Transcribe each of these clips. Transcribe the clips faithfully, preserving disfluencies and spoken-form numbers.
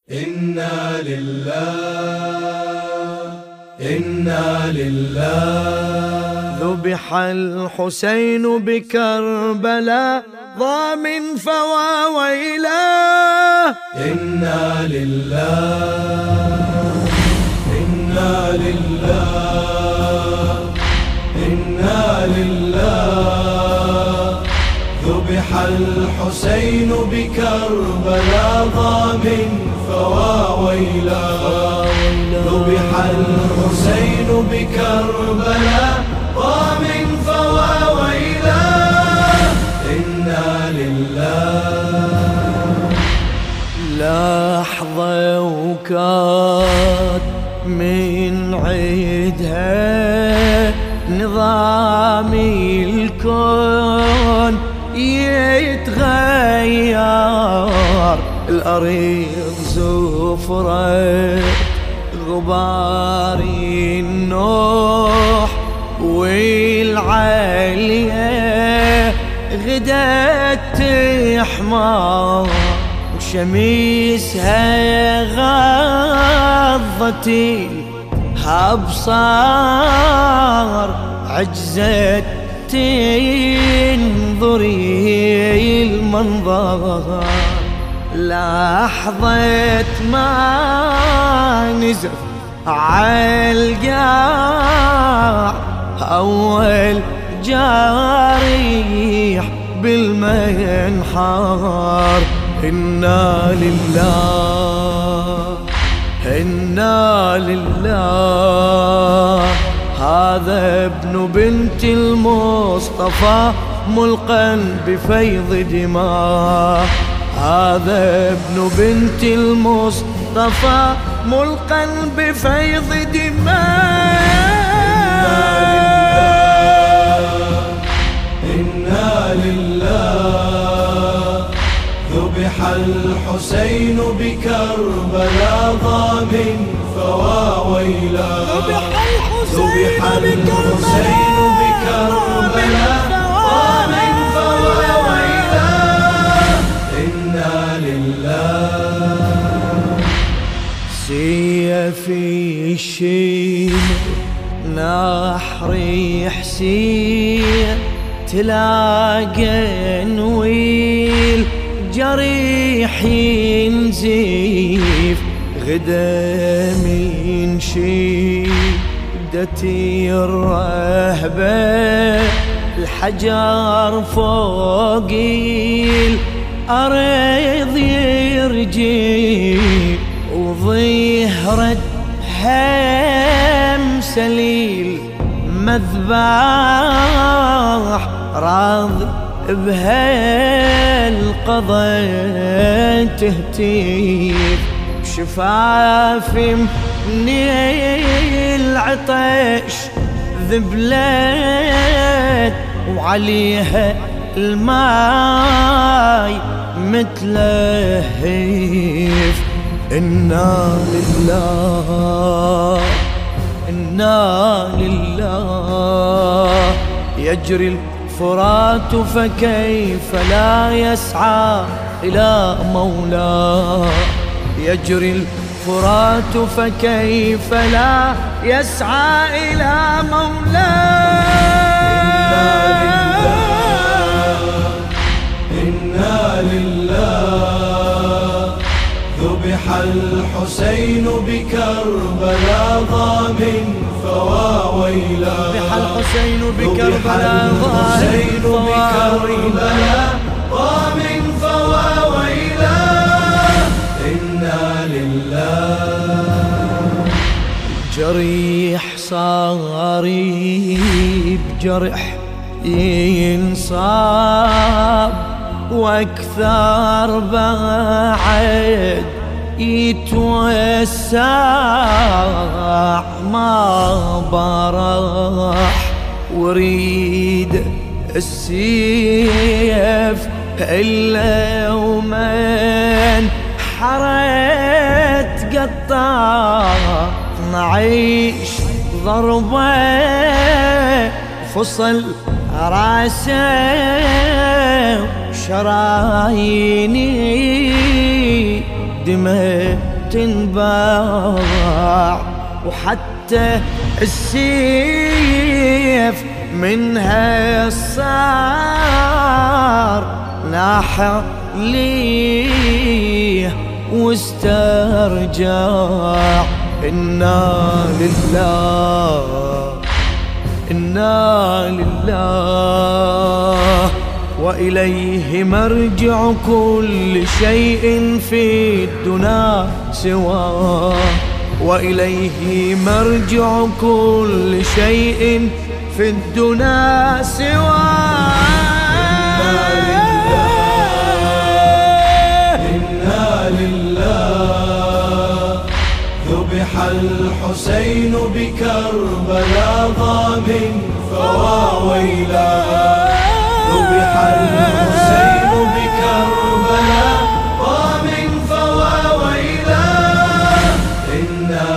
إنا لله إنا لله. ذبح الحسين بكربلاء ضامن فواويله. إنا لله إنا لله إنا لله. ذبح الحسين بكربلاء ضامن فواويله. ذبح الحسين بكربلاء ضامن فواويله. إنا لله. لحظة وكاد من عيدها نظام الكون يتغير. الأرض زفرة غبار النوح والعالية غدت تحمر. وشميسها غضت الأبصار عجزت تنظري المنظر. لحظة ما نزف عالقاع أول جاريح بالمنحار. إنا لله إنا لله. هذا ابن بنت المصطفى ملقا بفيض دماء. هذا ابن بنت المصطفى ملقا بفيض دماء. إنا لله. ذبح الحسين بكربلاء ضامن فواويله. ذبح الحسين بكربلاء ضامن فواويله. إنا لله. سيف الشيم نحر حسين تلاقى نويل جريح ينزيف. غدا من شدتي الرهبة الحجر فوق الأرض يرجي. وظهرت هم سليل مذبح راض بهالقضاء تهتيف. شفافي من العطش ذبلت وعليها الماي متلهيف. إنا لله إنا لله. يجري الفرات فكيف لا يسعى إلى مولاه. يجري الفرات فكيف لا يسعى إلى مولاه. إنا لله. ذبح الحسين بكربلاء ضامن فواويله. ذبح الحسين بكربلاء ضامن فواويله. إنا لله. جريح صاري بجرح ينصاب واكثر بعد يتوسع. ما برح وريد السيف إلا ومن حرت قطع. نعيش ضربة فصل راسه شراييني دمه تنباع، وحتى السيف منها صار ناح ليه واسترجع. إنا لله إنا لله وإليه مرجع كل شيء في الدنا سواه، وإليه مرجع كل شيء في الدنا سواه. إنا لله ذبح الحسين بكربلاء ضامن فواويلا، ذبح الحسين بكربلاء ضامن فواويلا. إنا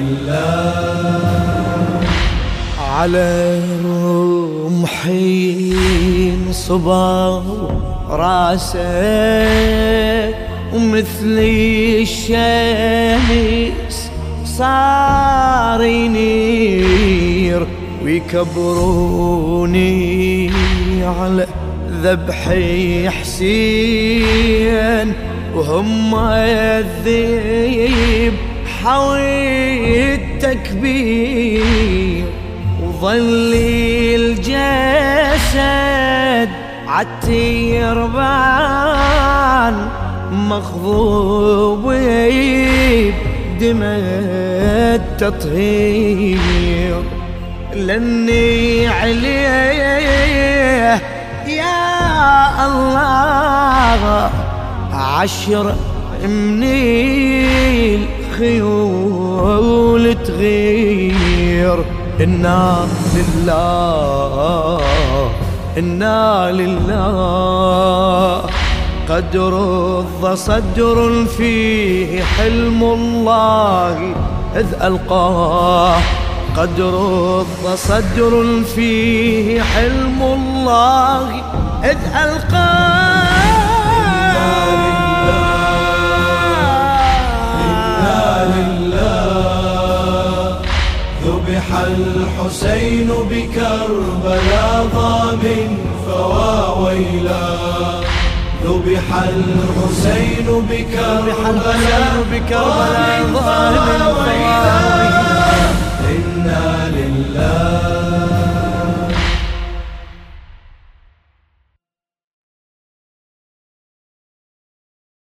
لله على رمحي صبا راسه، ومثل الشمس صار ينير، ويكبروني على ذبحي حسين، وهم الذيب حوي التكبير، وظلي الجسد عالتيربان مخضوب بدمى التطهير، لاني عليه يا الله عشر من الخيول تغير. إنا لله إنا لله قد رض صدر فيه حلم الله إذ ألقاه، قد رض صدر فيه حلم الله إذ ألقاه. إنا لله ذبح الحسين بكربلاء ضامن فواويلا، ذبح الحسين بكربلاء ضامن فواويلا. إنا لله